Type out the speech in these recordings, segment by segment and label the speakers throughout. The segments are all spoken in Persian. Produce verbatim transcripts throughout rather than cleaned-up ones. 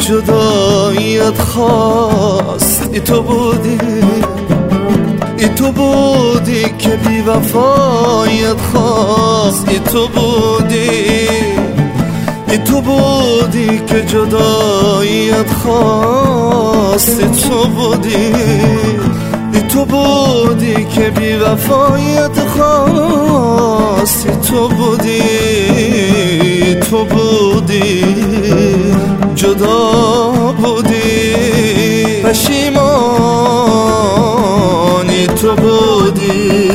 Speaker 1: جداییت خواست ای تو بودی، ای تو بودی که بی وفایت خواست ای تو بودی، ای تو بودی که جداییت خواست ای تو بودی، ای تو بودی که بی وفایت خواست ای تو بودی، ای تو بودی جدا بودی پشیمانی تو بودی،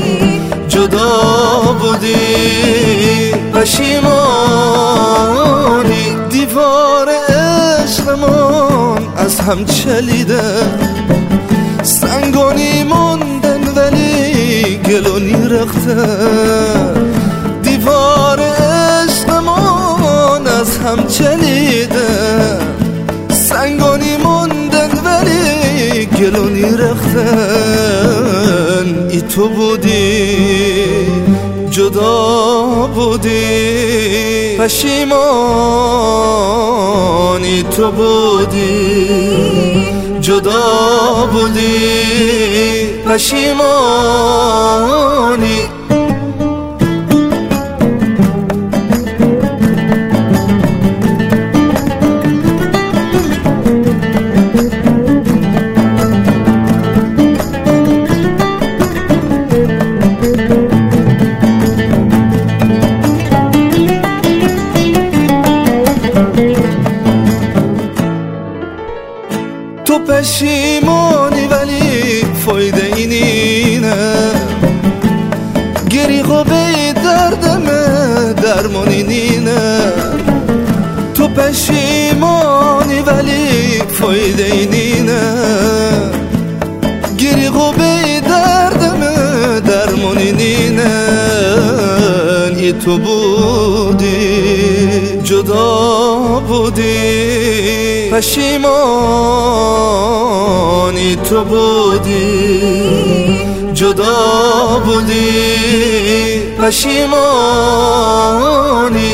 Speaker 1: جدا بودی پشیمانی. دیوار عشقمون از هم چلیده، سنگانی موندن ولی گلونی رخته. دیوار عشقمون از هم چلیده، سنگانی موندن ولی گلونی رختن. ای تو بودی جدا بودی پشیمانی تو بودی، جدا بودی پشیمانی. تو پشیمانی ولی فایده ای نینه، گریغو به دردمه درمانی نینه. تو پشیمانی ولی فایده ای نینه، گریغو به دردمه درمانی نینه. ای تو بودی جدا بودی پشیمانی تو بودی، جدا بودی پشیمانی.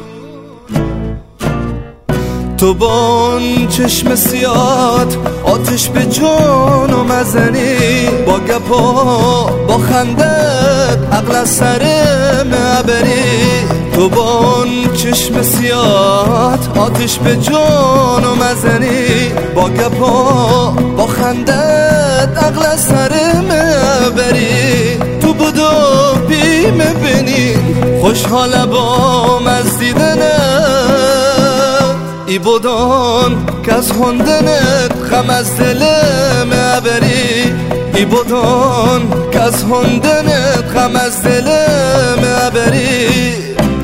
Speaker 1: تو با اون چشم سیاد آتش به جانو مزنی، با گپا با خندت عقل از سر مبری. تو با اون چشم سیاد آتش به جانو مزنی، با گپا با خندت عقل از سر مبری. تو بودو بی مبینی خوشحال با مزدیدنت، ای بودان که از خوندنت غم از دل مبری. ای بودان که از خوندنت غم از دل مبری.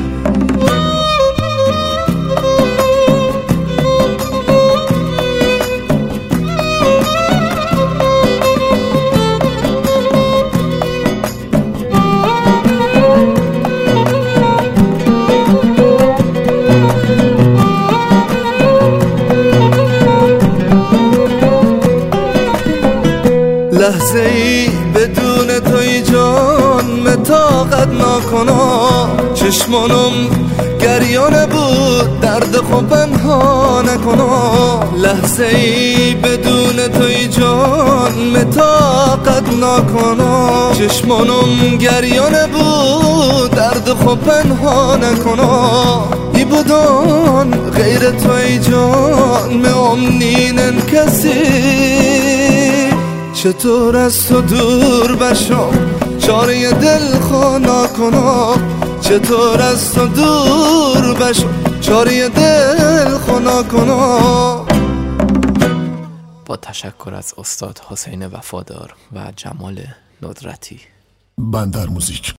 Speaker 1: لحظه ای بدون توی جان متاقت نکنم، چشمانم گریانه بود درد خوب پنها نکنم. لحظه ای بدون توی جان متاقت نکنم، چشمانم گریانه بود درد خوب پنها نکنم. ای بودان غیر توی جان میامنینن کسی، چطور از تو دور بشم چاره دل خوانا کنم. چطور از تو دور بشم چاره دل خوانا کنم.
Speaker 2: با تشکر از استاد حسین وفادار و جمال ندرتی.
Speaker 3: بندر موزیک.